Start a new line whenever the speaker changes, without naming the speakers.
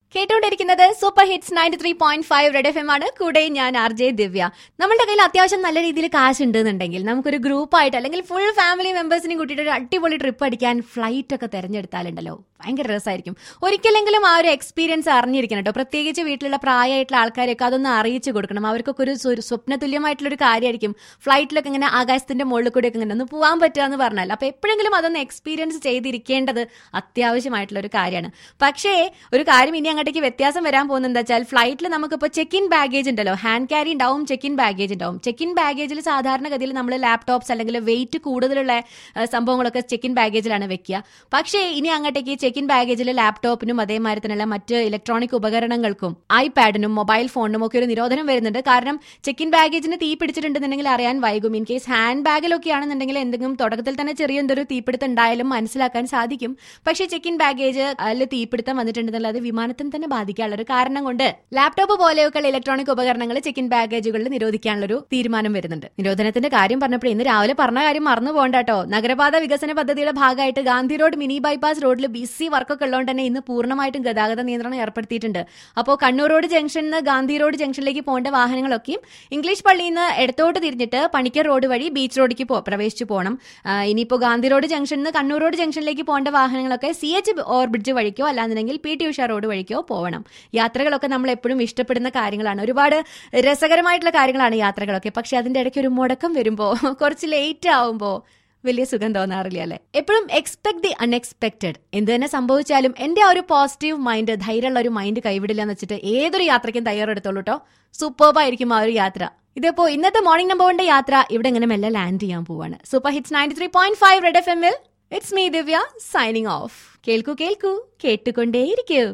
കേട്ടുകൊണ്ടിരിക്കുന്നത് super hits 93.5 red F M ആണ്. കൂടെ ഞാൻ RJ ദിവ്യ. നമ്മുടെ കയ്യിൽ അത്യാവശ്യം നല്ല രീതിയിൽ കാശ് ഉണ്ടെന്നുണ്ടെങ്കിൽ നമുക്കൊരു ഗ്രൂപ്പായിട്ട് അല്ലെങ്കിൽ ഫുൾ ഫാമിലി മെമ്പേഴ്സിനും കൂട്ടിയിട്ട് ഒരു അടിപൊളി ട്രിപ്പ് അടിക്കാൻ ഫ്ലൈറ്റ് ഒക്കെ തിരഞ്ഞെടുത്താലുണ്ടല്ലോ ഭയങ്കര രസമായിരിക്കും. ഒരിക്കലെങ്കിലും ആ ഒരു എക്സ്പീരിയൻസ് അറിഞ്ഞിരിക്കണം കേട്ടോ. പ്രത്യേകിച്ച് വീട്ടിലുള്ള പ്രായമായിട്ടുള്ള ആൾക്കാരെയൊക്കെ അതൊന്ന് അറിയിച്ചു കൊടുക്കണം. അവർക്കൊക്കെ ഒരു സ്വപ്നതുല്യമായിട്ടുള്ളൊരു കാര്യമായിരിക്കും ഫ്ലൈറ്റിലൊക്കെ ഇങ്ങനെ ആകാശത്തിന്റെ മുകളിൽ കൂടെ ഒക്കെ ഇങ്ങനെ ഒന്ന് പോകാൻ പറ്റുക എന്ന് പറഞ്ഞാൽ. അപ്പൊ എപ്പോഴെങ്കിലും അതൊന്ന് എക്സ്പീരിയൻസ് ചെയ്തിരിക്കേണ്ടത് അത്യാവശ്യമായിട്ടുള്ള ഒരു കാര്യമാണ്. പക്ഷേ ഒരു കാര്യം ഇനി അങ്ങോട്ടേക്ക് വ്യത്യാസം വരാൻ പോകുന്നത് എന്താ വെച്ചാൽ, ഫ്ലൈറ്റിൽ നമുക്കിപ്പോൾ ചെക്ക് ഇൻ ബാഗേജ് ഉണ്ടല്ലോ, ഹാൻഡ് ക്യാരി ഉണ്ടാവും, ചെക്ക് ഇൻ ബാഗേജ് ഉണ്ടാവും. ചെക്ക് ഇൻ ബാഗേജിൽ സാധാരണഗതിയിൽ നമ്മൾ ലാപ്ടോപ്സ് അല്ലെങ്കിൽ വെയിറ്റ് കൂടുതലുള്ള സംഭവങ്ങളൊക്കെ ചെക്ക് ഇൻ ബാഗേജിലാണ് വെക്കുക. പക്ഷേ ഇനി അങ്ങോട്ടേക്ക് ചെക്ക് ഇൻ ബാഗേജിൽ ലാപ്ടോപ്പിനും അതേമാതിരി തന്നെയുള്ള മറ്റ് ഇലക്ട്രോണിക് ഉപകരണങ്ങൾക്കും ഐപാഡിനും മൊബൈൽ ഫോണിനും ഒക്കെ ഒരു നിരോധനം വരുന്നുണ്ട്. കാരണം ചെക്ക് ഇൻ ബാഗേജിന് തീ പിടിച്ചിട്ടുണ്ടെന്നുണ്ടെങ്കിൽ അറിയാൻ വൈകും. ഇൻ കേസ് ഹാൻഡ് ബാഗിലൊക്കെ ആണെന്നുണ്ടെങ്കിൽ എന്തെങ്കിലും തുടക്കത്തിൽ തന്നെ ചെറിയ എന്തൊരു തീപിടുത്തം ഉണ്ടായാലും മനസ്സിലാക്കാൻ സാധിക്കും. പക്ഷേ ചെക്ക് ഇൻ ബാഗേജ് അതിൽ തീപിടുത്തം വന്നിട്ടുണ്ടെന്നുള്ള അത് വിമാനത്തിന് തന്നെ ബാധിക്കാനുള്ള ഒരു കാരണം കൊണ്ട് ലാപ്ടോപ്പ് പോലെയൊക്കെയുള്ള ഇലക്ട്രോണിക് ഉപകരണങ്ങൾ ചെക്ക് ഇൻ ബാഗേജുകളിൽ നിരോധിക്കാനുള്ളൊരു തീരുമാനം വരുന്നുണ്ട്. നിരോധനത്തിന്റെ കാര്യം പറഞ്ഞപ്പോൾ ഇന്ന് രാവിലെ പറഞ്ഞ കാര്യം മറന്നു പോകണ്ട കേട്ടോ. നഗരപാത വികസന പദ്ധതിയുടെ ഭാഗമായിട്ട് ഗാന്ധി റോഡ് മിനി ബൈപ്പാസ് റോഡിൽ ബിസി വർക്കൊക്കെ ഉള്ളതുകൊണ്ട് തന്നെ ഇന്ന് പൂർണ്ണമായിട്ടും ഗതാഗത നിയന്ത്രണം ഏർപ്പെടുത്തിയിട്ടുണ്ട്. അപ്പോൾ കണ്ണൂർ റോഡ് ജംഗ്ഷനിൽ നിന്ന് ഗാന്ധി റോഡ് ജംഗ്ഷനിലേക്ക് പോകേണ്ട വാഹനങ്ങളൊക്കെയും ഇംഗ്ലീഷ് പള്ളിയിൽ നിന്ന് ഇടത്തോട്ട് തിരിഞ്ഞിട്ട് പണിക്കർ റോഡ് വഴി ബീച്ച് റോഡിലേക്ക് പ്രവേശിച്ചു പോകണം. ഇനിയിപ്പോൾ ഗാന്ധി റോഡ് ജംഗ്ഷനിൽ നിന്ന് കണ്ണൂർ റോഡ് ജംഗ്ഷനിലേക്ക് പോകേണ്ട വാഹനങ്ങളൊക്കെ CH ഓവർ ബ്രിഡ്ജ് വഴിക്കോ അല്ലാന്നുണ്ടെങ്കിൽ PT ഉഷ റോഡ് വഴിക്കോ പോകണം. യാത്രകളൊക്കെ നമ്മൾ എപ്പോഴും ഇഷ്ടപ്പെടുന്ന കാര്യങ്ങളാണ്. ഒരുപാട് രസകരമായിട്ടുള്ള കാര്യങ്ങളാണ് യാത്രകളൊക്കെ. പക്ഷെ അതിന്റെ ഇടയ്ക്ക് ഒരു മുടക്കം വരുമ്പോൾ, കുറച്ച് ലേറ്റ് ആവുമ്പോൾ വലിയ സുഖം തോന്നാറില്ല അല്ലെ. എപ്പോഴും എക്സ്പെക്ട് ദി അൺഎക്സ്പെക്ടഡ്. എന്ത് തന്നെ സംഭവിച്ചാലും എന്റെ ആ ഒരു പോസിറ്റീവ് മൈൻഡ്, ധൈര്യമുള്ള ഒരു മൈൻഡ് കൈവിടില്ല എന്ന് വെച്ചിട്ട് ഏതൊരു യാത്രയ്ക്കും തയ്യാറെടുത്തോളൂ കേട്ടോ. സൂപ്പർബായിരിക്കും ആ ഒരു യാത്ര. ഇതിപ്പോ ഇന്നത്തെ മോർണിംഗ് നമ്പറിന്റെ യാത്ര ഇവിടെ ഇങ്ങനെ മെല്ലെ ലാൻഡ് ചെയ്യാൻ പോവാണ്. സൂപ്പർ ഹിറ്റ്സ് 93.5 റെഡ് FM-ൽ it's me Divya signing off. കേൾക്കൂ കേൾക്കൂ, കേട്ടുകൊണ്ടേയിരിക്കൂ.